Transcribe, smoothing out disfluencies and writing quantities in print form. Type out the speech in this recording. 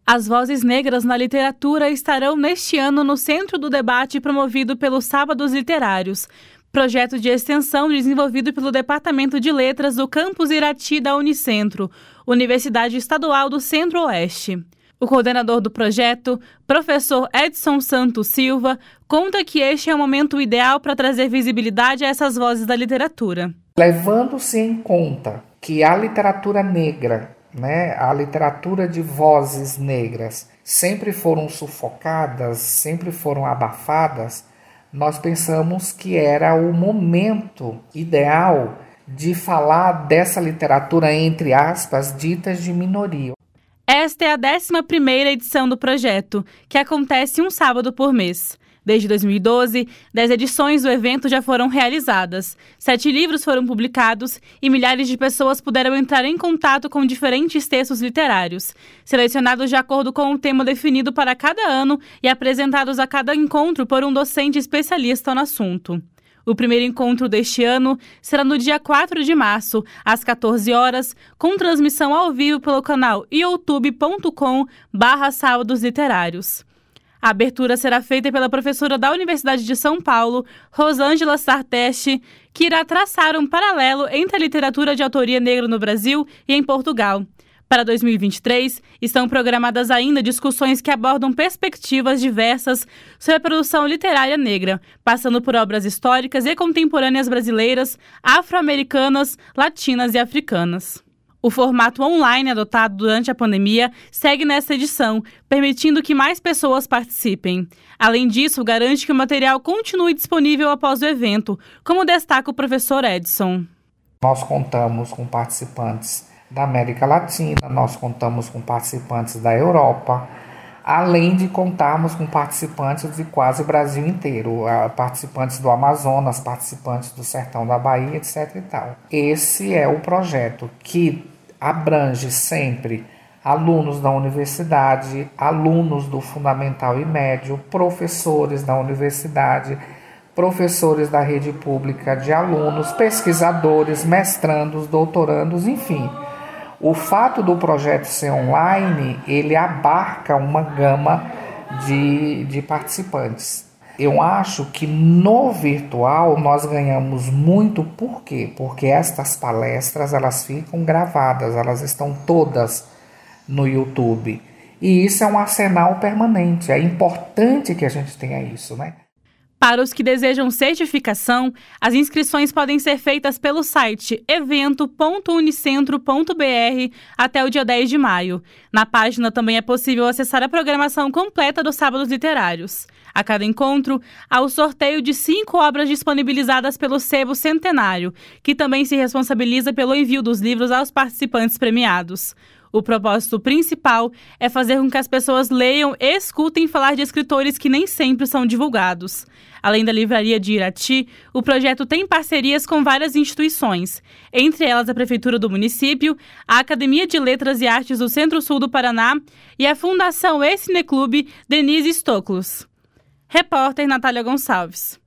As vozes negras na literatura estarão neste ano no centro do debate promovido pelos Sábados Literários, projeto de extensão desenvolvido pelo Departamento de Letras do Campus Irati da Unicentro, Universidade Estadual do Centro-Oeste. O coordenador do projeto, professor Edson Santos Silva, conta que este é o momento ideal para trazer visibilidade a essas vozes da literatura. Levando-se em conta que a literatura negra, a literatura de vozes negras sempre foram sufocadas, sempre foram abafadas, nós pensamos que era o momento ideal de falar dessa literatura, entre aspas, ditas de minoria. Esta é a 11ª edição do projeto, que acontece um sábado por mês. Desde 2012, 10 edições do evento já foram realizadas, 7 livros foram publicados e milhares de pessoas puderam entrar em contato com diferentes textos literários, selecionados de acordo com o tema definido para cada ano e apresentados a cada encontro por um docente especialista no assunto. O primeiro encontro deste ano será no dia 4 de março, às 14 horas, com transmissão ao vivo pelo canal youtube.com/Sábados Literários. A abertura será feita pela professora da Universidade de São Paulo, Rosângela Sarteste, que irá traçar um paralelo entre a literatura de autoria negra no Brasil e em Portugal. Para 2023, estão programadas ainda discussões que abordam perspectivas diversas sobre a produção literária negra, passando por obras históricas e contemporâneas brasileiras, afro-americanas, latinas e africanas. O formato online adotado durante a pandemia segue nesta edição, permitindo que mais pessoas participem. Além disso, garante que o material continue disponível após o evento, como destaca o professor Edson. Nós contamos com participantes da América Latina, nós contamos com participantes da Europa, além de contarmos com participantes de quase o Brasil inteiro, participantes do Amazonas, participantes do Sertão da Bahia, etc. e tal. Esse é o projeto que abrange sempre alunos da universidade, alunos do fundamental e médio, professores da universidade, professores da rede pública de alunos, pesquisadores, mestrandos, doutorandos, enfim. O fato do projeto ser online, ele abarca uma gama de participantes. Eu acho que no virtual nós ganhamos muito, por quê? Porque estas palestras elas ficam gravadas, elas estão todas no YouTube. E isso é um arsenal permanente, é importante que a gente tenha isso, Para os que desejam certificação, as inscrições podem ser feitas pelo site evento.unicentro.br até o dia 10 de maio. Na página também é possível acessar a programação completa dos Sábados Literários. A cada encontro, há o sorteio de 5 obras disponibilizadas pelo Sebo Centenário, que também se responsabiliza pelo envio dos livros aos participantes premiados. O propósito principal é fazer com que as pessoas leiam e escutem falar de escritores que nem sempre são divulgados. Além da Livraria de Irati, o projeto tem parcerias com várias instituições, entre elas a Prefeitura do município, a Academia de Letras e Artes do Centro-Sul do Paraná e a Fundação E Cineclube Denise Stoklos. Repórter Natália Gonçalves.